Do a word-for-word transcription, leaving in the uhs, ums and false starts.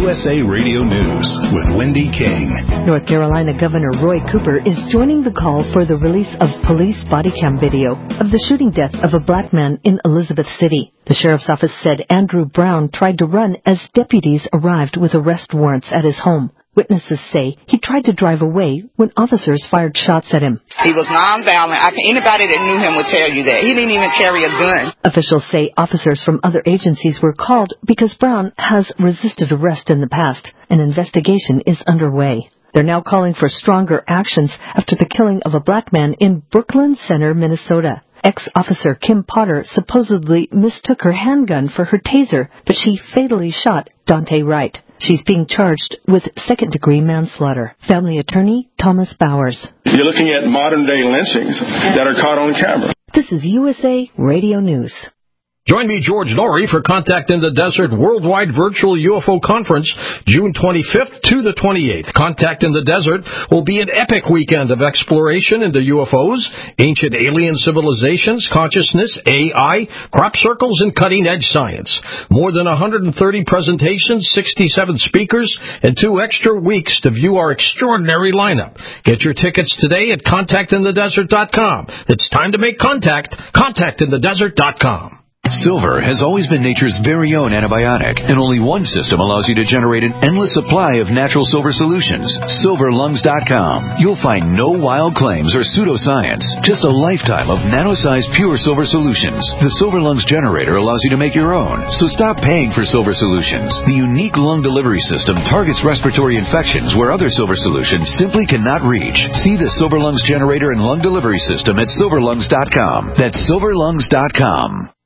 U S A Radio News with Wendy King. North Carolina Governor Roy Cooper is joining the call for the release of police body cam video of the shooting death of a black man in Elizabeth City. The sheriff's office said Andrew Brown tried to run as deputies arrived with arrest warrants at his home. Witnesses say he tried to drive away when officers fired shots at him. He was nonviolent. I can, anybody that knew him would tell you that. He didn't even carry a gun. Officials say officers from other agencies were called because Brown has resisted arrest in the past. An investigation is underway. They're now calling for stronger actions after the killing of a black man in Brooklyn Center, Minnesota. Ex-officer Kim Potter supposedly mistook her handgun for her taser, but she fatally shot Dante Wright. She's being charged with second-degree manslaughter. Family attorney Thomas Bowers. You're looking at modern-day lynchings that are caught on camera. This is U S A Radio News. Join me, George Norrie, for Contact in the Desert Worldwide Virtual U F O Conference, June twenty-fifth to the twenty-eighth. Contact in the Desert will be an epic weekend of exploration into U F Os, ancient alien civilizations, consciousness, A I, crop circles, and cutting-edge science. More than one hundred thirty presentations, sixty-seven speakers, and two extra weeks to view our extraordinary lineup. Get your tickets today at contact in the desert dot com. It's time to make contact. contact in the desert dot com. Silver has always been nature's very own antibiotic, and only one system allows you to generate an endless supply of natural silver solutions. silver lungs dot com. You'll find no wild claims or pseudoscience, just a lifetime of nano-sized pure silver solutions. The Silver Lungs generator allows you to make your own, so stop paying for silver solutions. The unique lung delivery system targets respiratory infections where other silver solutions simply cannot reach. See the Silver Lungs generator and lung delivery system at silver lungs dot com. That's silver lungs dot com.